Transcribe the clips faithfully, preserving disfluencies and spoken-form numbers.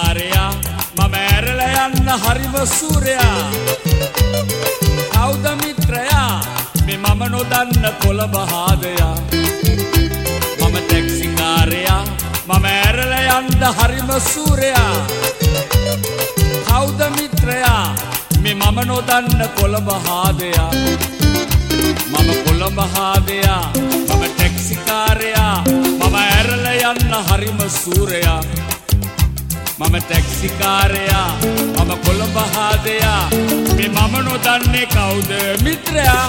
කාරයා මම ඇරලා යන්න හරිම සූරයා කවුද මිත්‍රයා මේ මම නොදන්න කොළඹ හාදයා මම ටැක්සි කාරයා මම ඇරලා යන්න හරිම සූරයා කවුද මිත්‍රයා මේ මම නොදන්න කොළඹ හාදයා මම කොළඹ හාදයා මම ටැක්සි කාරයා මම ඇරලා යන්න හරිම සූරයා මම ටැක්සි කාරයා මම කොළඹ හාදයා මේ මම නොදන්නේ කවුද මිත්‍රයා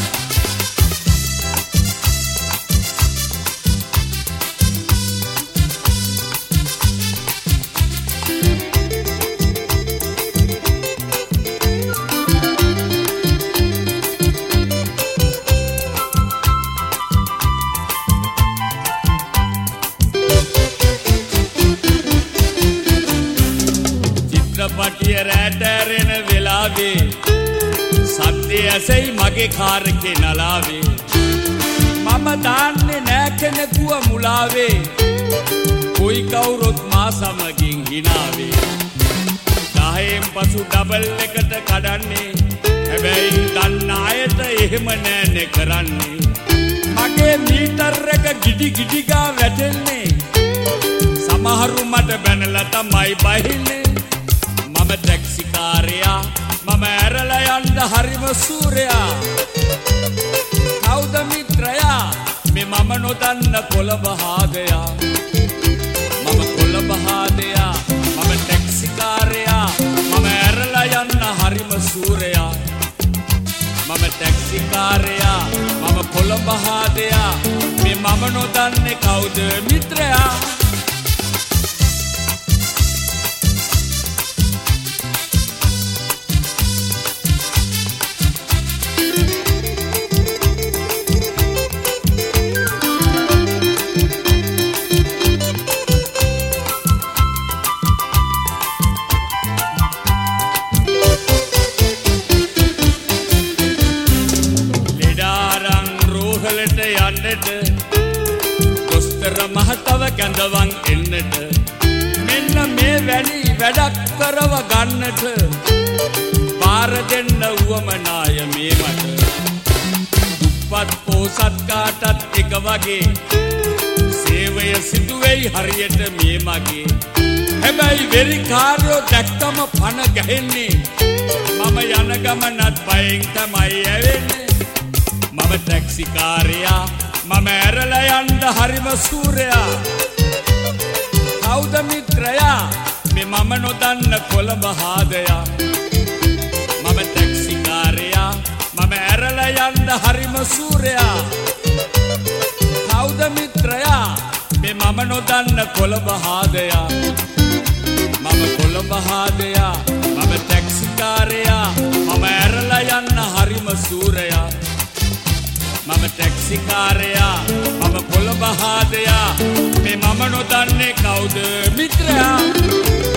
පටිය රැටරෙන වෙලාවේ සද්දේ ඇසෙයි මගේ කාර් එකේ නලාවේ මම දාන්නේ නෑ කෙනෙකුව මුලාවේ කොයි කවුරුත් මා සමගින් හිනාවේ දහයෙන් පසු ඩබල් එකට කඩන්නේ හැබැයි දන්න අයට එහෙම නෑනේ කරන්නේ මගේ මීටර් එක ගිඩි ගිඩි ගා වැටෙන්නේ සමහරු මට බැනලා තමයි බහින්නේ මම ටැක්සි කාරයා මම ඇරලා යන්න හරිම සූරයා කවුද මිත්‍රයා මේ මම නොදන්න කොළඹ හාදයා මම කොළඹ හාදයා මම ටැක්සි කාරයා මම ඇරලා යන්න හරිම සූරයා මම ටැක්සි කාරයා මම කොළඹ හාදයා මේ මම නොදන්නේ කවුද මිත්‍රයා දොස්තර මහතව කැඳවන් එන්නට මෙන්න මේ වැනි වැඩක් කරව ගන්නට පාර දෙන්න උවමනාය මේ මට දුප්පත් පොසත් කාටත් එක වගේ සේවය සිදුවෙයි හරියට මේ මගේ හැබැයි වෙරිකාරයෝ දැක්කම පන ගැහෙන්නේ මම යන ගමනත් බයෙන් තමයි ඇවෙන්නේ මම ටැක්සි කාරයා මම ඇරලා යන්න හරිම සූරයා කවුද මිත්‍රයා මේ මම නොදන්න කොළඹ හාදයා මම ටැක්සි කාරයා මම ඇරලා යන්න හරිම සූරයා කවුද මිත්‍රයා මේ මම නොදන්න කොළඹ හාදයා මම කොළඹ හාදයා මම ටැක්සි කාරයා මම ඇරලා යන්න හරිම සූරයා මම ටැක්සි කාරයා මම කොළඹ හාදයා මේ මම නොදන්නේ කවුද මිත්‍රයා